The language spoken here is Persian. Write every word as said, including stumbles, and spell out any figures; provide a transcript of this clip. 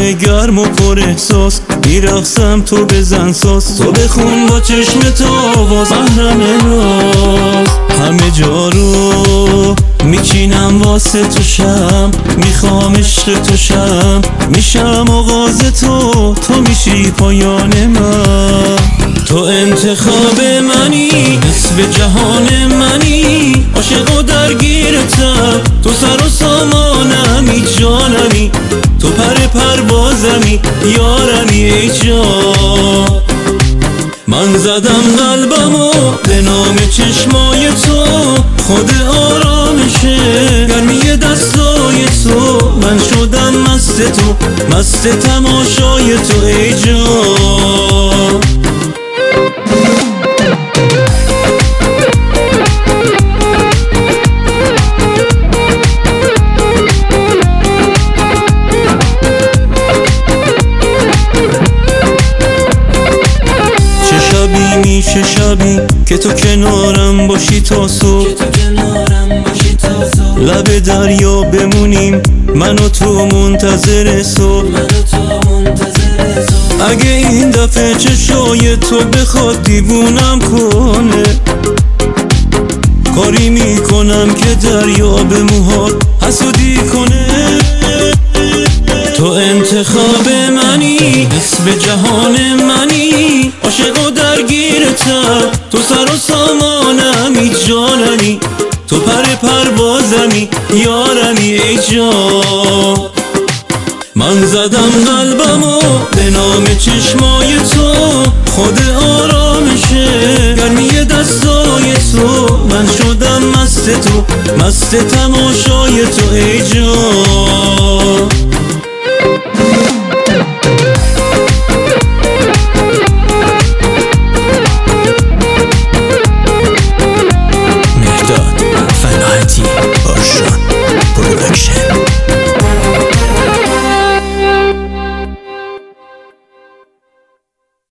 همه گرم و پر احساس، میرقصم تو بزن ساز، تو بخون با چشم تو آواز، محرم راز. همه جا رو میچینم واسه تو شم، میخوام عشق تو شم، میشم آغاز تو، تو میشی پایان من. تو انتخاب منی، نصف جهان منی، عاشق و درگیرتم، تو سر و سامانمی، جانمی، تو پر پروازمی، یارمی ای جان. من زدم قلبمو به نام چشمای تو، خود آرامشه گرمی دستای تو، من شدم مست تو، مست تماشای تو ای جان. میشه شبی که تو کنارم باشی تا صبح، لب دریا بمونیم من و تو منتظر صبح. اگه این دفعه چشای تو بخواد دیوونم کنه، کاری میکنم که دریا به موهات حسودی کنه. تو انتخاب منی، نصف جهان منی، عاشق و درگیرتم، تو سر و سامانمی، جانمی، تو پر پروازمی، یارمی ای جان. من زدم قلبمو به نام چشمای تو، خود آرامشه گرمی دستای تو، من شدم مست تو، مست تماشای تو ای جان.